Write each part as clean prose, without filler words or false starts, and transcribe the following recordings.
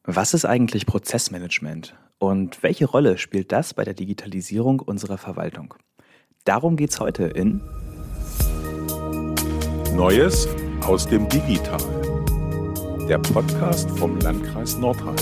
Was ist eigentlich Prozessmanagement und welche Rolle spielt das bei der Digitalisierung unserer Verwaltung? Darum geht es heute in Neues aus dem Digital. Der Podcast vom Landkreis Nordrhein.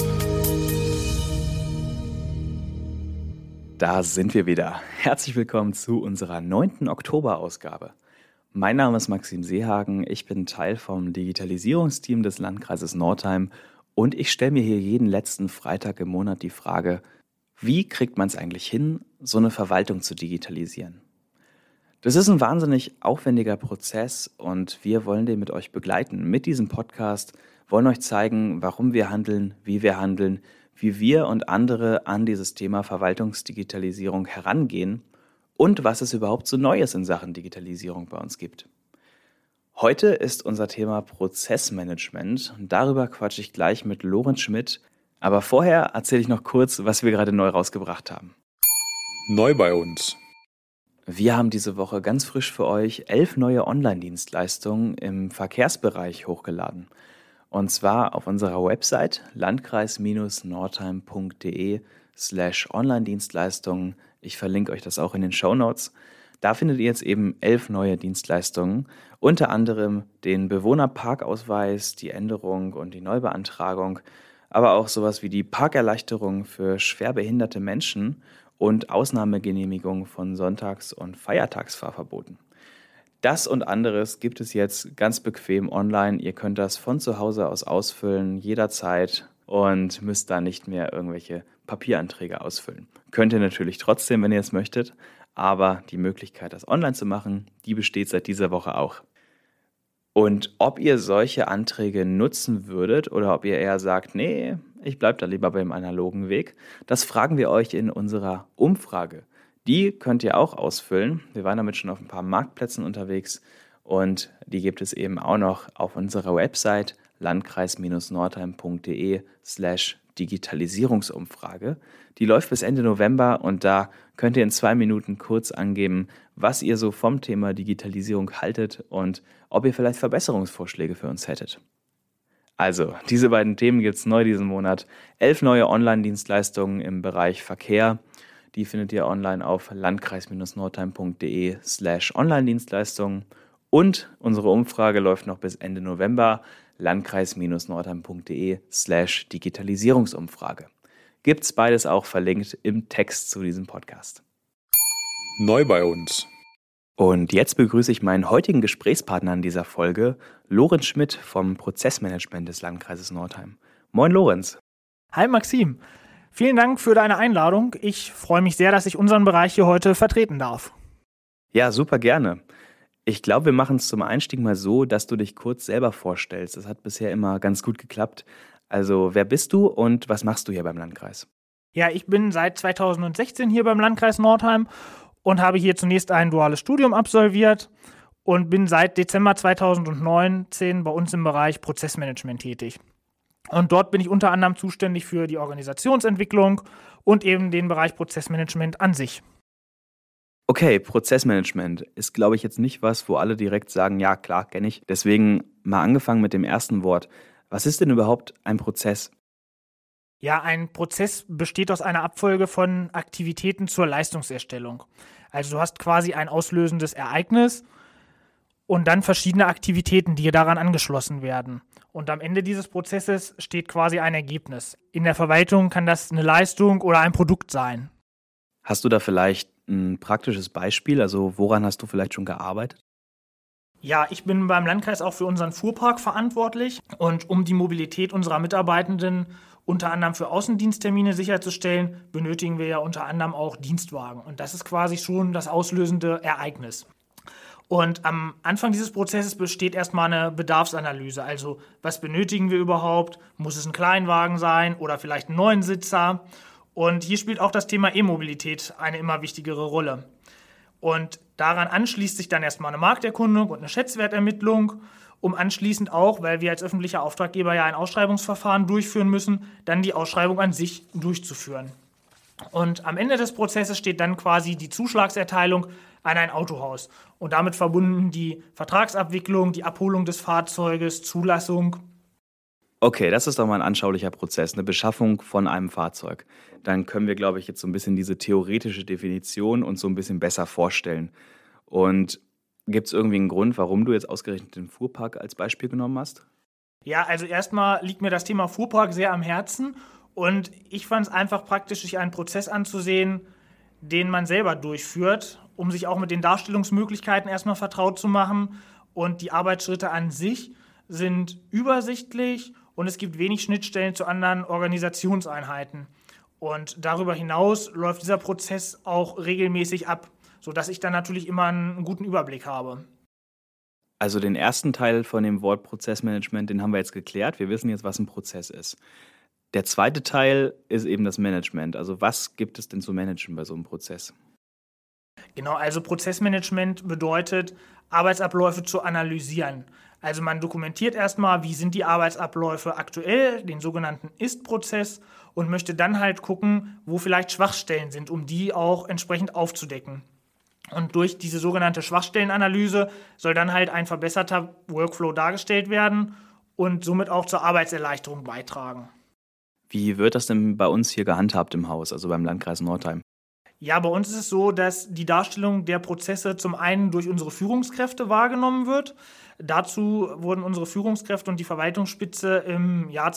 Da sind wir wieder. Herzlich willkommen zu unserer 9. Oktober-Ausgabe. Mein Name ist Maxim Seehagen, ich bin Teil vom Digitalisierungsteam des Landkreises Nordheim und ich stelle mir hier jeden letzten Freitag im Monat die Frage, wie kriegt man es eigentlich hin, so eine Verwaltung zu digitalisieren? Das ist ein wahnsinnig aufwendiger Prozess und wir wollen den mit euch begleiten. Mit diesem Podcast wollen euch zeigen, warum wir handeln, wie wir und andere an dieses Thema Verwaltungsdigitalisierung herangehen und was es überhaupt so Neues in Sachen Digitalisierung bei uns gibt. Heute ist unser Thema Prozessmanagement und darüber quatsche ich gleich mit Lorenz Schmidt. Aber vorher erzähle ich noch kurz, was wir gerade neu rausgebracht haben. Neu bei uns. Wir haben diese Woche ganz frisch für euch 11 neue Online-Dienstleistungen im Verkehrsbereich hochgeladen. Und zwar auf unserer Website landkreis-nordheim.de/Online-Dienstleistungen. Ich verlinke euch das auch in den Shownotes. Da findet ihr jetzt eben 11 neue Dienstleistungen, unter anderem den Bewohnerparkausweis, die Änderung und die Neubeantragung, aber auch sowas wie die Parkerleichterung für schwerbehinderte Menschen und Ausnahmegenehmigung von Sonntags- und Feiertagsfahrverboten. Das und anderes gibt es jetzt ganz bequem online. Ihr könnt das von zu Hause aus ausfüllen, jederzeit und müsst da nicht mehr irgendwelche Papieranträge ausfüllen. Könnt ihr natürlich trotzdem, wenn ihr es möchtet, aber die Möglichkeit, das online zu machen, die besteht seit dieser Woche auch. Und ob ihr solche Anträge nutzen würdet oder ob ihr eher sagt, nee, ich bleibe da lieber beim analogen Weg, das fragen wir euch in unserer Umfrage. Die könnt ihr auch ausfüllen. Wir waren damit schon auf ein paar Marktplätzen unterwegs und die gibt es eben auch noch auf unserer Website landkreis-nordheim.de/Digitalisierungsumfrage. Die läuft bis Ende November und da könnt ihr in 2 Minuten kurz angeben, was ihr so vom Thema Digitalisierung haltet und ob ihr vielleicht Verbesserungsvorschläge für uns hättet. Also, diese beiden Themen gibt es neu diesen Monat. 11 neue Online-Dienstleistungen im Bereich Verkehr. Die findet ihr online auf landkreis-nordheim.de/Online-Dienstleistungen. Und unsere Umfrage läuft noch bis Ende November. landkreis-nordheim.de/Digitalisierungsumfrage. Gibt's beides auch verlinkt im Text zu diesem Podcast. Neu bei uns. Und jetzt begrüße ich meinen heutigen Gesprächspartner in dieser Folge, Lorenz Schmidt vom Prozessmanagement des Landkreises Nordheim. Moin Lorenz. Hi Maxim, vielen Dank für deine Einladung. Ich freue mich sehr, dass ich unseren Bereich hier heute vertreten darf. Ja, super gerne. Ich glaube, wir machen es zum Einstieg mal so, dass du dich kurz selber vorstellst. Das hat bisher immer ganz gut geklappt. Also, wer bist du und was machst du hier beim Landkreis? Ja, ich bin seit 2016 hier beim Landkreis Nordheim und habe hier zunächst ein duales Studium absolviert und bin seit Dezember 2019 bei uns im Bereich Prozessmanagement tätig. Und dort bin ich unter anderem zuständig für die Organisationsentwicklung und eben den Bereich Prozessmanagement an sich. Okay, Prozessmanagement ist, glaube ich, jetzt nicht was, wo alle direkt sagen, ja klar, kenne ich. Deswegen mal angefangen mit dem ersten Wort. Was ist denn überhaupt ein Prozess? Ja, ein Prozess besteht aus einer Abfolge von Aktivitäten zur Leistungserstellung. Also du hast quasi ein auslösendes Ereignis und dann verschiedene Aktivitäten, die daran angeschlossen werden. Und am Ende dieses Prozesses steht quasi ein Ergebnis. In der Verwaltung kann das eine Leistung oder ein Produkt sein. Hast du da vielleicht ein praktisches Beispiel? Also woran hast du vielleicht schon gearbeitet? Ja, ich bin beim Landkreis auch für unseren Fuhrpark verantwortlich und um die Mobilität unserer Mitarbeitenden unter anderem für Außendiensttermine sicherzustellen, benötigen wir ja unter anderem auch Dienstwagen. Und das ist quasi schon das auslösende Ereignis. Und am Anfang dieses Prozesses besteht erstmal eine Bedarfsanalyse. Also was benötigen wir überhaupt? Muss es ein Kleinwagen sein oder vielleicht ein Neunsitzer? Und hier spielt auch das Thema E-Mobilität eine immer wichtigere Rolle. Und daran anschließt sich dann erstmal eine Markterkundung und eine Schätzwertermittlung, um anschließend auch, weil wir als öffentlicher Auftraggeber ja ein Ausschreibungsverfahren durchführen müssen, dann die Ausschreibung an sich durchzuführen. Und am Ende des Prozesses steht dann quasi die Zuschlagserteilung an ein Autohaus. Und damit verbunden die Vertragsabwicklung, die Abholung des Fahrzeuges, Zulassung. Okay, das ist doch mal ein anschaulicher Prozess, eine Beschaffung von einem Fahrzeug. Dann können wir, glaube ich, jetzt so ein bisschen diese theoretische Definition uns so ein bisschen besser vorstellen. Und gibt es irgendwie einen Grund, warum du jetzt ausgerechnet den Fuhrpark als Beispiel genommen hast? Ja, also erstmal liegt mir das Thema Fuhrpark sehr am Herzen und ich fand es einfach praktisch, sich einen Prozess anzusehen, den man selber durchführt, um sich auch mit den Darstellungsmöglichkeiten erstmal vertraut zu machen. Und die Arbeitsschritte an sich sind übersichtlich und es gibt wenig Schnittstellen zu anderen Organisationseinheiten. Und darüber hinaus läuft dieser Prozess auch regelmäßig ab, sodass ich dann natürlich immer einen guten Überblick habe. Also den ersten Teil von dem Wort Prozessmanagement, den haben wir jetzt geklärt. Wir wissen jetzt, was ein Prozess ist. Der zweite Teil ist eben das Management. Also was gibt es denn zu managen bei so einem Prozess? Genau, also Prozessmanagement bedeutet, Arbeitsabläufe zu analysieren. Also man dokumentiert erstmal, wie sind die Arbeitsabläufe aktuell, den sogenannten Ist-Prozess, und möchte dann halt gucken, wo vielleicht Schwachstellen sind, um die auch entsprechend aufzudecken. Und durch diese sogenannte Schwachstellenanalyse soll dann halt ein verbesserter Workflow dargestellt werden und somit auch zur Arbeitserleichterung beitragen. Wie wird das denn bei uns hier gehandhabt im Haus, also beim Landkreis Nordheim? Ja, bei uns ist es so, dass die Darstellung der Prozesse zum einen durch unsere Führungskräfte wahrgenommen wird. Dazu wurden unsere Führungskräfte und die Verwaltungsspitze im Jahr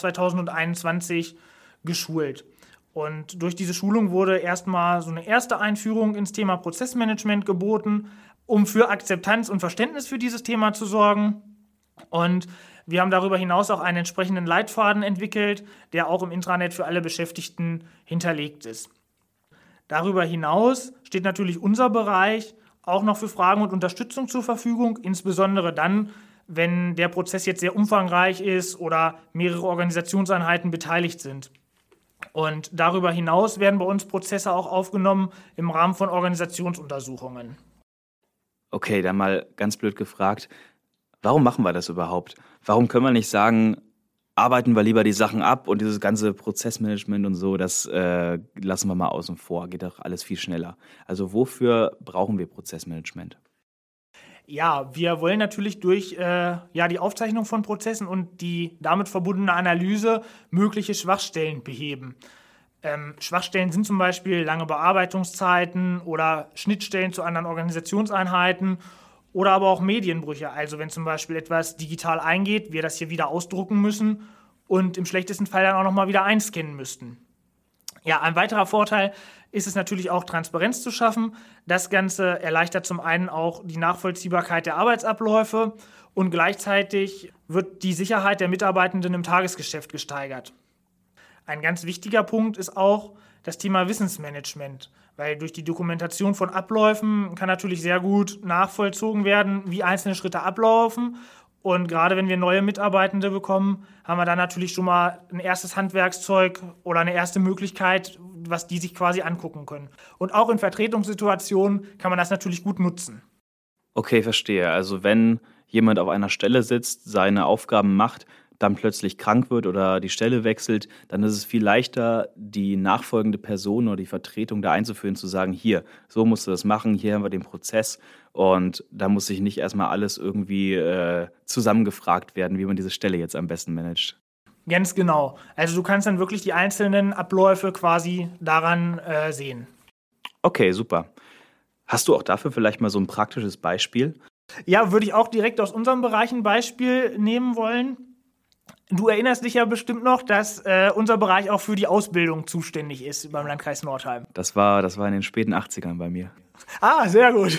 2021 geschult. Und durch diese Schulung wurde erstmal so eine erste Einführung ins Thema Prozessmanagement geboten, um für Akzeptanz und Verständnis für dieses Thema zu sorgen. Und wir haben darüber hinaus auch einen entsprechenden Leitfaden entwickelt, der auch im Intranet für alle Beschäftigten hinterlegt ist. Darüber hinaus steht natürlich unser Bereich auch noch für Fragen und Unterstützung zur Verfügung, insbesondere dann, wenn der Prozess jetzt sehr umfangreich ist oder mehrere Organisationseinheiten beteiligt sind. Und darüber hinaus werden bei uns Prozesse auch aufgenommen im Rahmen von Organisationsuntersuchungen. Okay, dann mal ganz blöd gefragt, warum machen wir das überhaupt? Warum können wir nicht sagen, arbeiten wir lieber die Sachen ab und dieses ganze Prozessmanagement und so, das lassen wir mal außen vor, geht doch alles viel schneller. Also wofür brauchen wir Prozessmanagement? Ja, wir wollen natürlich durch die Aufzeichnung von Prozessen und die damit verbundene Analyse mögliche Schwachstellen beheben. Schwachstellen sind zum Beispiel lange Bearbeitungszeiten oder Schnittstellen zu anderen Organisationseinheiten oder aber auch Medienbrüche. Also wenn zum Beispiel etwas digital eingeht, wir das hier wieder ausdrucken müssen und im schlechtesten Fall dann auch nochmal wieder einscannen müssten. Ja, ein weiterer Vorteil ist es natürlich auch, Transparenz zu schaffen. Das Ganze erleichtert zum einen auch die Nachvollziehbarkeit der Arbeitsabläufe und gleichzeitig wird die Sicherheit der Mitarbeitenden im Tagesgeschäft gesteigert. Ein ganz wichtiger Punkt ist auch das Thema Wissensmanagement, weil durch die Dokumentation von Abläufen kann natürlich sehr gut nachvollzogen werden, wie einzelne Schritte ablaufen. Und gerade wenn wir neue Mitarbeitende bekommen, haben wir dann natürlich schon mal ein erstes Handwerkszeug oder eine erste Möglichkeit, was die sich quasi angucken können. Und auch in Vertretungssituationen kann man das natürlich gut nutzen. Okay, verstehe. Also wenn jemand auf einer Stelle sitzt, seine Aufgaben macht, dann plötzlich krank wird oder die Stelle wechselt, dann ist es viel leichter, die nachfolgende Person oder die Vertretung da einzuführen, zu sagen, hier, so musst du das machen, hier haben wir den Prozess und da muss sich nicht erstmal alles irgendwie zusammengefragt werden, wie man diese Stelle jetzt am besten managt. Ganz genau. Also du kannst dann wirklich die einzelnen Abläufe quasi daran sehen. Okay, super. Hast du auch dafür vielleicht mal so ein praktisches Beispiel? Ja, würde ich auch direkt aus unserem Bereich ein Beispiel nehmen wollen. Du erinnerst dich ja bestimmt noch, dass unser Bereich auch für die Ausbildung zuständig ist beim Landkreis Nordheim. Das war in den späten 80ern bei mir. Ah, sehr gut.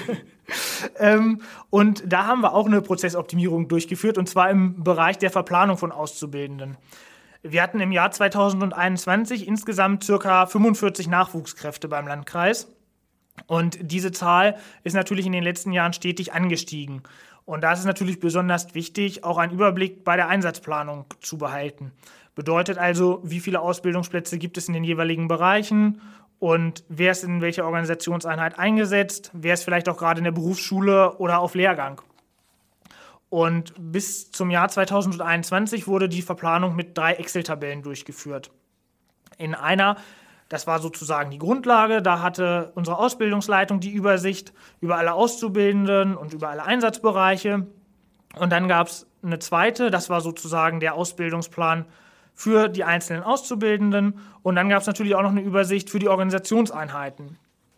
Und da haben wir auch eine Prozessoptimierung durchgeführt, und zwar im Bereich der Verplanung von Auszubildenden. Wir hatten im Jahr 2021 insgesamt ca. 45 Nachwuchskräfte beim Landkreis. Und diese Zahl ist natürlich in den letzten Jahren stetig angestiegen. Und da ist es natürlich besonders wichtig, auch einen Überblick bei der Einsatzplanung zu behalten. Bedeutet also, wie viele Ausbildungsplätze gibt es in den jeweiligen Bereichen und wer ist in welcher Organisationseinheit eingesetzt, wer ist vielleicht auch gerade in der Berufsschule oder auf Lehrgang. Und bis zum Jahr 2021 wurde die Verplanung mit 3 Excel-Tabellen durchgeführt. In einer, das war sozusagen die Grundlage, da hatte unsere Ausbildungsleitung die Übersicht über alle Auszubildenden und über alle Einsatzbereiche. Und dann gab es eine zweite, das war sozusagen der Ausbildungsplan für die einzelnen Auszubildenden. Und dann gab es natürlich auch noch eine Übersicht für die Organisationseinheiten.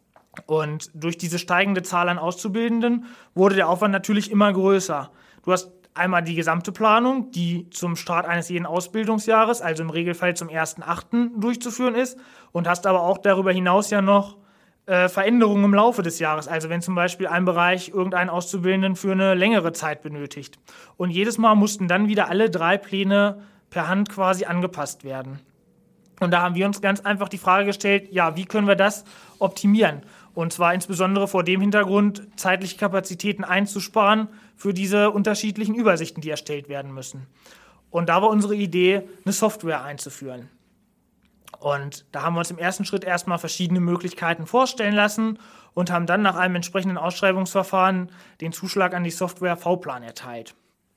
Und durch diese steigende Zahl an Auszubildenden wurde der Aufwand natürlich immer größer. Du hast einmal die gesamte Planung, die zum Start eines jeden Ausbildungsjahres, also im Regelfall zum 1.8. durchzuführen ist, und hast aber auch darüber hinaus ja noch Veränderungen im Laufe des Jahres, also wenn zum Beispiel ein Bereich irgendeinen Auszubildenden für eine längere Zeit benötigt. Und jedes Mal mussten dann wieder alle 3 Pläne per Hand quasi angepasst werden. Und da haben wir uns ganz einfach die Frage gestellt, ja, wie können wir das optimieren? Und zwar insbesondere vor dem Hintergrund, zeitliche Kapazitäten einzusparen für diese unterschiedlichen Übersichten, die erstellt werden müssen. Und da war unsere Idee, eine Software einzuführen. Und da haben wir uns im ersten Schritt erstmal verschiedene Möglichkeiten vorstellen lassen und haben dann nach einem entsprechenden Ausschreibungsverfahren den Zuschlag an die Software V-Plan erteilt.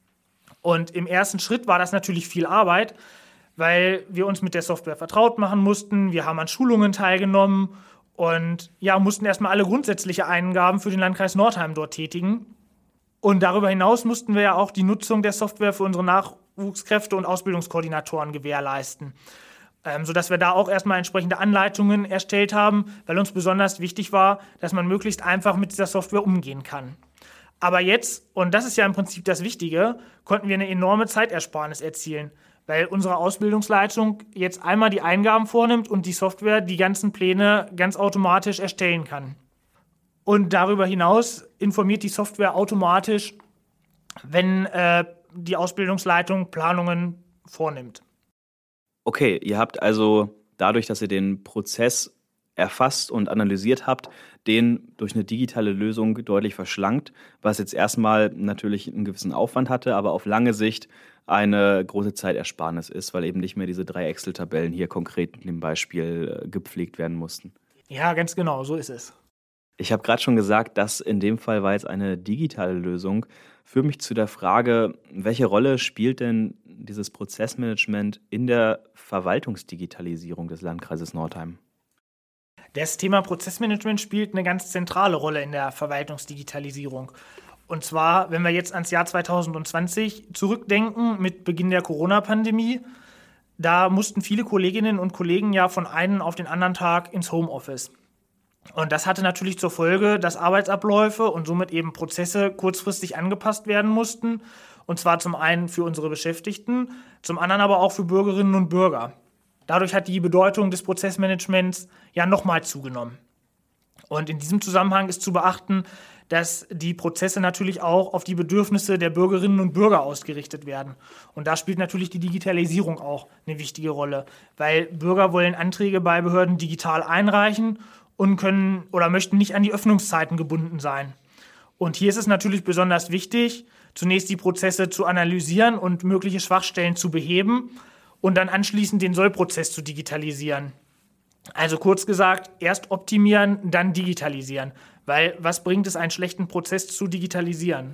Und im ersten Schritt war das natürlich viel Arbeit, weil wir uns mit der Software vertraut machen mussten. Wir haben an Schulungen teilgenommen und ja, mussten erstmal alle grundsätzliche Eingaben für den Landkreis Nordheim dort tätigen. Und darüber hinaus mussten wir ja auch die Nutzung der Software für unsere Nachwuchskräfte und Ausbildungskoordinatoren gewährleisten, sodass wir da auch erstmal entsprechende Anleitungen erstellt haben, weil uns besonders wichtig war, dass man möglichst einfach mit dieser Software umgehen kann. Aber jetzt, und das ist ja im Prinzip das Wichtige, konnten wir eine enorme Zeitersparnis erzielen, weil unsere Ausbildungsleitung jetzt einmal die Eingaben vornimmt und die Software die ganzen Pläne ganz automatisch erstellen kann. Und darüber hinaus informiert die Software automatisch, wenn die Ausbildungsleitung Planungen vornimmt. Okay, ihr habt also dadurch, dass ihr den Prozess erfasst und analysiert habt, den durch eine digitale Lösung deutlich verschlankt, was jetzt erstmal natürlich einen gewissen Aufwand hatte, aber auf lange Sicht eine große Zeitersparnis ist, weil eben nicht mehr diese 3 Excel-Tabellen hier konkret in dem Beispiel gepflegt werden mussten. Ja, ganz genau, so ist es. Ich habe gerade schon gesagt, dass in dem Fall war jetzt eine digitale Lösung. Führt mich zu der Frage, welche Rolle spielt denn dieses Prozessmanagement in der Verwaltungsdigitalisierung des Landkreises Nordheim? Das Thema Prozessmanagement spielt eine ganz zentrale Rolle in der Verwaltungsdigitalisierung. Und zwar, wenn wir jetzt ans Jahr 2020 zurückdenken, mit Beginn der Corona-Pandemie, da mussten viele Kolleginnen und Kollegen ja von einem auf den anderen Tag ins Homeoffice. Und das hatte natürlich zur Folge, dass Arbeitsabläufe und somit eben Prozesse kurzfristig angepasst werden mussten. Und zwar zum einen für unsere Beschäftigten, zum anderen aber auch für Bürgerinnen und Bürger. Dadurch hat die Bedeutung des Prozessmanagements ja nochmal zugenommen. Und in diesem Zusammenhang ist zu beachten, dass die Prozesse natürlich auch auf die Bedürfnisse der Bürgerinnen und Bürger ausgerichtet werden. Und da spielt natürlich die Digitalisierung auch eine wichtige Rolle, weil Bürger wollen Anträge bei Behörden digital einreichen und können oder möchten nicht an die Öffnungszeiten gebunden sein. Und hier ist es natürlich besonders wichtig, zunächst die Prozesse zu analysieren und mögliche Schwachstellen zu beheben und dann anschließend den Sollprozess zu digitalisieren. Also kurz gesagt, erst optimieren, dann digitalisieren. Weil was bringt es, einen schlechten Prozess zu digitalisieren?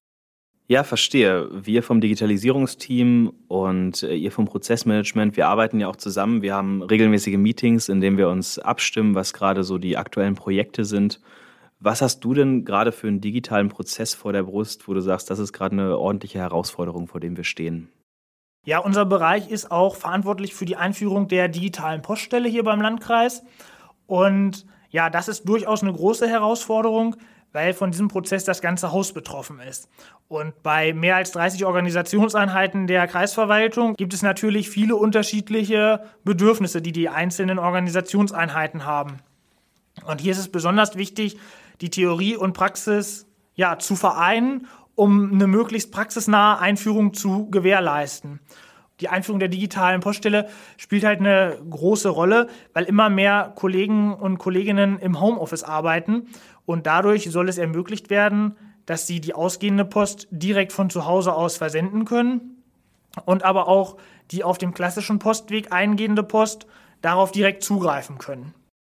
Ja, verstehe. Wir vom Digitalisierungsteam und ihr vom Prozessmanagement, wir arbeiten ja auch zusammen. Wir haben regelmäßige Meetings, in denen wir uns abstimmen, was gerade so die aktuellen Projekte sind. Was hast du denn gerade für einen digitalen Prozess vor der Brust, wo du sagst, das ist gerade eine ordentliche Herausforderung, vor dem wir stehen? Ja, unser Bereich ist auch verantwortlich für die Einführung der digitalen Poststelle hier beim Landkreis. Und ja, das ist durchaus eine große Herausforderung, weil von diesem Prozess das ganze Haus betroffen ist. Und bei mehr als 30 Organisationseinheiten der Kreisverwaltung gibt es natürlich viele unterschiedliche Bedürfnisse, die die einzelnen Organisationseinheiten haben. Und hier ist es besonders wichtig, die Theorie und Praxis zu vereinen, um eine möglichst praxisnahe Einführung zu gewährleisten. Die Einführung der digitalen Poststelle spielt halt eine große Rolle, weil immer mehr Kollegen und Kolleginnen im Homeoffice arbeiten und dadurch soll es ermöglicht werden, dass sie die ausgehende Post direkt von zu Hause aus versenden können und aber auch die auf dem klassischen Postweg eingehende Post darauf direkt zugreifen können.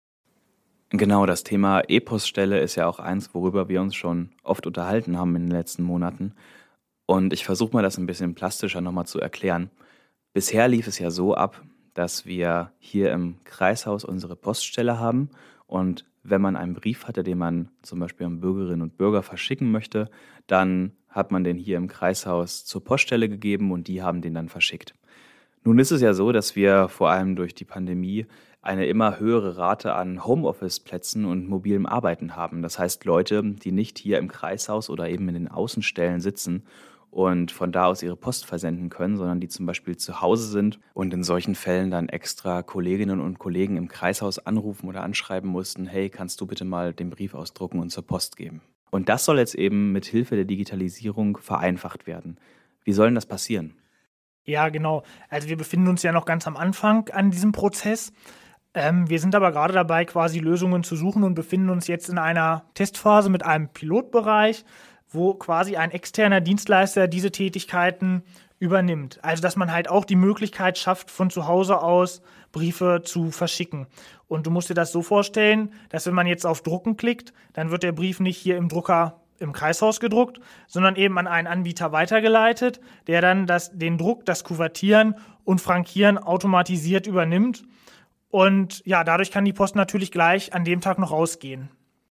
Genau, das Thema E-Poststelle ist ja auch eins, worüber wir uns schon oft unterhalten haben in den letzten Monaten. Und ich versuche mal, das ein bisschen plastischer nochmal zu erklären. Bisher lief es ja so ab, dass wir hier im Kreishaus unsere Poststelle haben und wenn man einen Brief hatte, den man zum Beispiel an Bürgerinnen und Bürger verschicken möchte, dann hat man den hier im Kreishaus zur Poststelle gegeben und die haben den dann verschickt. Nun ist es ja so, dass wir vor allem durch die Pandemie eine immer höhere Rate an Homeoffice-Plätzen und mobilem Arbeiten haben. Das heißt, Leute, die nicht hier im Kreishaus oder eben in den Außenstellen sitzen und von da aus ihre Post versenden können, sondern die zum Beispiel zu Hause sind und in solchen Fällen dann extra Kolleginnen und Kollegen im Kreishaus anrufen oder anschreiben mussten, hey, kannst du bitte mal den Brief ausdrucken und zur Post geben? Und das soll jetzt eben mit Hilfe der Digitalisierung vereinfacht werden. Wie soll denn das passieren? Ja, genau. Also wir befinden uns ja noch ganz am Anfang an diesem Prozess. Wir sind aber gerade dabei, quasi Lösungen zu suchen und befinden uns jetzt in einer Testphase mit einem Pilotbereich, wo quasi ein externer Dienstleister diese Tätigkeiten übernimmt. Also dass man halt auch die Möglichkeit schafft, von zu Hause aus Briefe zu verschicken. Und du musst dir das so vorstellen, dass wenn man jetzt auf Drucken klickt, dann wird der Brief nicht hier im Drucker im Kreishaus gedruckt, sondern eben an einen Anbieter weitergeleitet, der dann den Druck, das Kuvertieren und Frankieren automatisiert übernimmt. Und ja, dadurch kann die Post natürlich gleich an dem Tag noch rausgehen.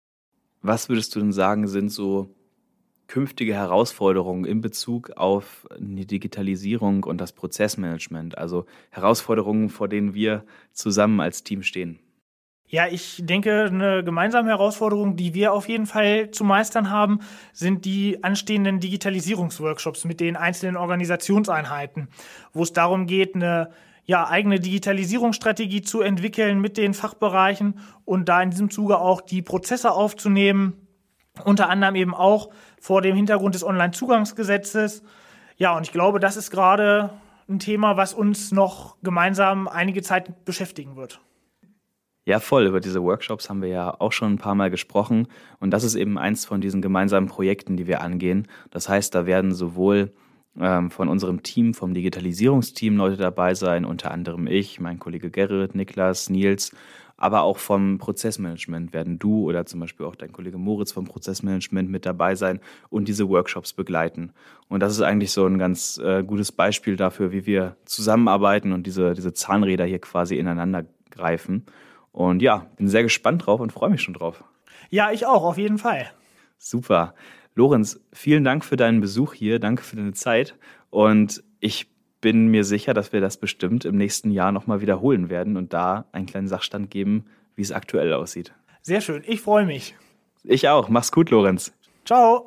Was würdest du denn sagen, sind so künftige Herausforderungen in Bezug auf die Digitalisierung und das Prozessmanagement? Also Herausforderungen, vor denen wir zusammen als Team stehen? Ja, ich denke, eine gemeinsame Herausforderung, die wir auf jeden Fall zu meistern haben, sind die anstehenden Digitalisierungsworkshops mit den einzelnen Organisationseinheiten, wo es darum geht, eine eigene Digitalisierungsstrategie zu entwickeln mit den Fachbereichen und da in diesem Zuge auch die Prozesse aufzunehmen, unter anderem eben auch vor dem Hintergrund des Onlinezugangsgesetzes. Ja, und ich glaube, das ist gerade ein Thema, was uns noch gemeinsam einige Zeit beschäftigen wird. Ja, voll. Über diese Workshops haben wir ja auch schon ein paar Mal gesprochen. Und das ist eben eins von diesen gemeinsamen Projekten, die wir angehen. Das heißt, da werden sowohl von unserem Team, vom Digitalisierungsteam Leute dabei sein, unter anderem ich, mein Kollege Gerrit, Niklas, Nils, aber auch vom Prozessmanagement werden du oder zum Beispiel auch dein Kollege Moritz vom Prozessmanagement mit dabei sein und diese Workshops begleiten. Und das ist eigentlich so ein ganz gutes Beispiel dafür, wie wir zusammenarbeiten und diese Zahnräder hier quasi ineinander greifen. Und ja, bin sehr gespannt drauf und freue mich schon drauf. Ja, ich auch, auf jeden Fall. Super. Lorenz, vielen Dank für deinen Besuch hier, danke für deine Zeit und ich bin mir sicher, dass wir das bestimmt im nächsten Jahr nochmal wiederholen werden und da einen kleinen Sachstand geben, wie es aktuell aussieht. Sehr schön, ich freue mich. Ich auch, mach's gut, Lorenz. Ciao.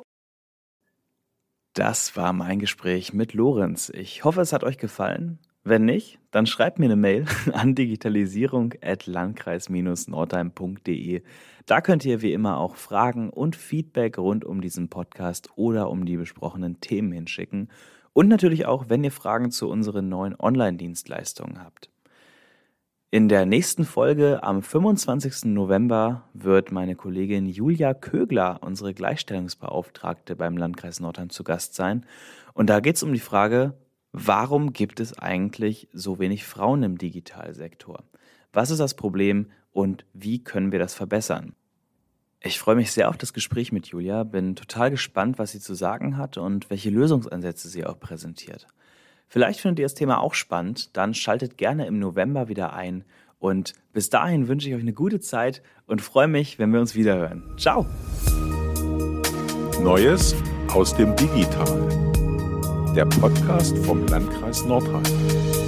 Das war mein Gespräch mit Lorenz. Ich hoffe, es hat euch gefallen. Wenn nicht, dann schreibt mir eine Mail an digitalisierung@landkreis-nordheim.de. Da könnt ihr wie immer auch Fragen und Feedback rund um diesen Podcast oder um die besprochenen Themen hinschicken. Und natürlich auch, wenn ihr Fragen zu unseren neuen Online-Dienstleistungen habt. In der nächsten Folge am 25. November wird meine Kollegin Julia Kögler, unsere Gleichstellungsbeauftragte beim Landkreis Nordheim, zu Gast sein. Und da geht es um die Frage, warum gibt es eigentlich so wenig Frauen im Digitalsektor? Was ist das Problem und wie können wir das verbessern? Ich freue mich sehr auf das Gespräch mit Julia, bin total gespannt, was sie zu sagen hat und welche Lösungsansätze sie auch präsentiert. Vielleicht findet ihr das Thema auch spannend, dann schaltet gerne im November wieder ein und bis dahin wünsche ich euch eine gute Zeit und freue mich, wenn wir uns wiederhören. Ciao! Neues aus dem Digital. Der Podcast vom Landkreis Nordheim.